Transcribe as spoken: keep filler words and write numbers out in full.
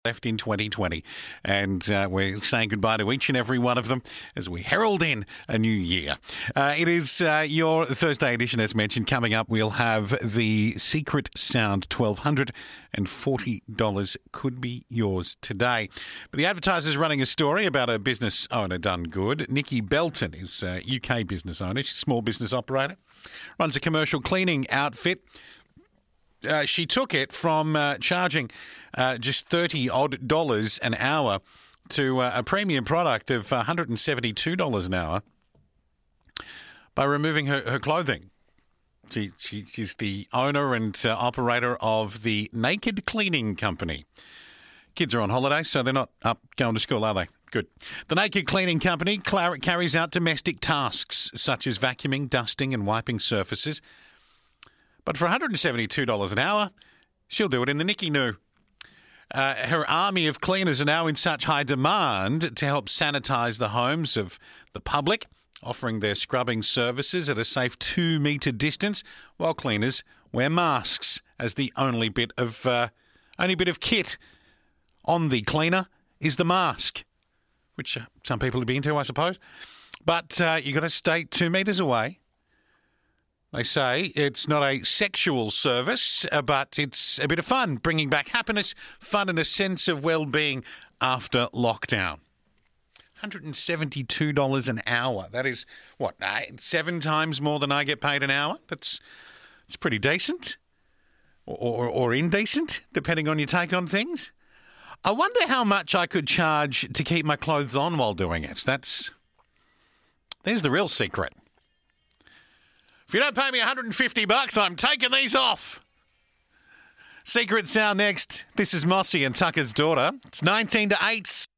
left in twenty twenty, and uh, we're saying goodbye to each and every one of them as we herald in a new year. Uh, it is uh, your Thursday edition, as mentioned. Coming up, we'll have the Secret Sound twelve forty dollars could be yours today. But the Advertiser's running a story about a business owner done good. Nikki Belton is a U K business owner. She's a small business operator, runs a commercial cleaning outfit. Uh, she took it from uh, charging uh, just thirty odd dollars an hour to uh, a premium product of one hundred seventy-two dollars an hour by removing her, her clothing. She, she, she's the owner and uh, operator of the Naked Cleaning Company. Kids are on holiday, so they're not up going to school, are they? Good. The Naked Cleaning Company clar- carries out domestic tasks such as vacuuming, dusting and wiping surfaces. But for one hundred seventy-two dollars an hour, she'll do it in the Nikki Noo. Uh, her army of cleaners are now in such high demand to help sanitise the homes of the public, offering their scrubbing services at a safe two-metre distance, while cleaners wear masks as the only bit of uh, only bit of kit on the cleaner is the mask, which uh, some people would be into, I suppose. But uh, you've got to stay two metres away. They say it's not a sexual service, uh, but it's a bit of fun, bringing back happiness, fun and a sense of well-being after lockdown. one hundred seventy-two dollars an hour. That is, what, eight, seven times more than I get paid an hour? That's, that's pretty decent. Or, or, or indecent, depending on your take on things. I wonder how much I could charge to keep my clothes on while doing it. That's, there's the real secret. If you don't pay me one hundred fifty bucks, I'm taking these off. Secret Sound next. This is Mossy and Tucker's Daughter. It's nineteen to eight.